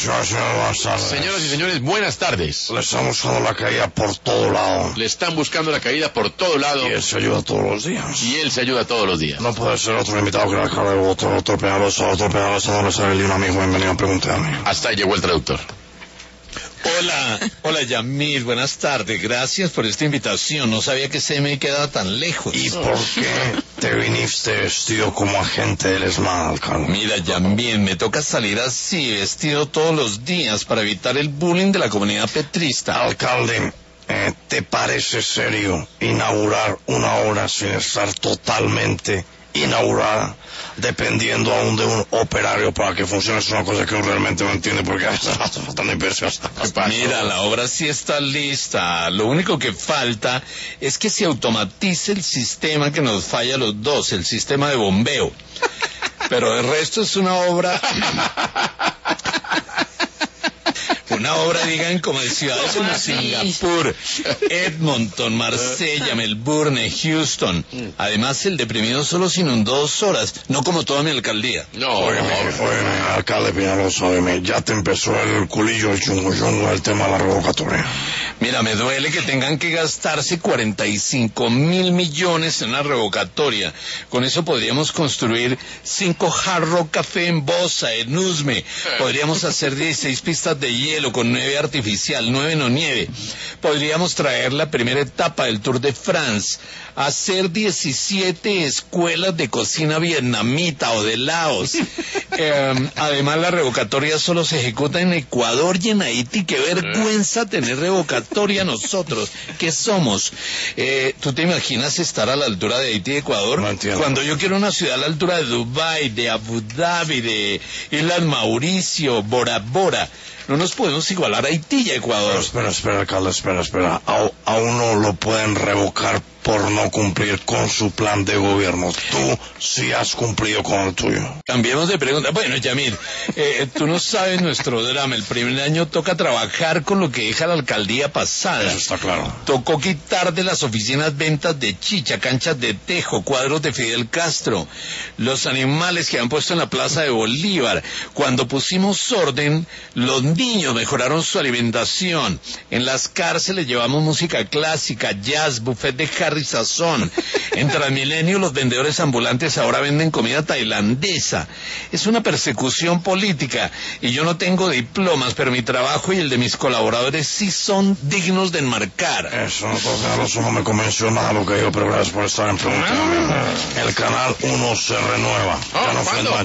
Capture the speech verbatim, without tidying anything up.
señoras y señores, buenas tardes. Señoras y señores, buenas tardes. Le están buscando la caída por todo lado. Le están buscando la caída por todo lado. Y él se ayuda todos los días. Y él se ayuda todos los días. No puede ser otro invitado que el alcalde de Bogotá, doctor Peñalosa. Doctor Peñalosa, ¿dónde está el un amigo? Bienvenido, pregúntame. Hasta ahí llegó el traductor. Hola, hola Yamil, buenas tardes, gracias por esta invitación, no sabía que se me quedaba tan lejos. ¿Y por qué te viniste vestido como agente del ESMAD, alcalde? Mira Yamil, me toca salir así, vestido todos los días para evitar el bullying de la comunidad petrista. Alcalde, eh, ¿te parece serio inaugurar una obra sin estar totalmente inaugurada, dependiendo aún de un operario para que funcione? Es una cosa que uno realmente no entiende porque hace falta de inversión. Mira, la obra sí está lista, lo único que falta es que se automatice el sistema que nos falla a los dos, el sistema de bombeo, pero el resto es una obra... Una obra, digan, como de ciudades como Singapur, Edmonton, Marsella, Melbourne, Houston. Además, el deprimido solo se inundó dos horas, no como toda mi alcaldía. No, Óyeme, óyeme, alcalde Peñalosa, óyeme, ya te empezó el culillo, el chungo chungo, el tema de la revocatoria. Mira, me duele que tengan que gastarse cuarenta y cinco mil millones en una revocatoria. Con eso podríamos construir cinco Hard Rock Café en Bosa, en Usme. Podríamos hacer dieciséis pistas de hielo con nieve artificial, nueve no nieve. Podríamos traer la primera etapa del Tour de France, hacer diecisiete escuelas de cocina vietnamita o de Laos. eh, además, la revocatoria solo se ejecuta en Ecuador y en Haití. Qué vergüenza tener revocatoria nosotros. ¿Qué somos? Eh, ¿Tú te imaginas estar a la altura de Haití y Ecuador? No entiendo. Cuando yo quiero una ciudad a la altura de Dubái, de Abu Dhabi, de Islas Mauricio, Bora Bora. No nos podemos igualar a Haití y a Ecuador. Pero espera, espera, alcalde, espera, espera. A, a uno lo pueden revocar por no cumplir con su plan de gobierno. Tú sí has cumplido con el tuyo. Cambiemos de pregunta. Bueno, Yamil, eh, tú no sabes nuestro drama. El primer año toca trabajar con lo que deja la alcaldía pasada. Eso está claro. Tocó quitar de las oficinas ventas de chicha, canchas de tejo, cuadros de Fidel Castro, los animales que han puesto en la Plaza de Bolívar. Cuando pusimos orden, los niños mejoraron su alimentación. En las cárceles llevamos música clásica, jazz, buffet de Harry Sazón. En Transmilenio los vendedores ambulantes ahora venden comida tailandesa. Es una persecución política y yo no tengo diplomas, pero mi trabajo y el de mis colaboradores sí son dignos de enmarcar. Eso, entonces, no me convenció nada lo que digo, pero gracias por estar en pregunta. El canal uno se renueva. Ya no fue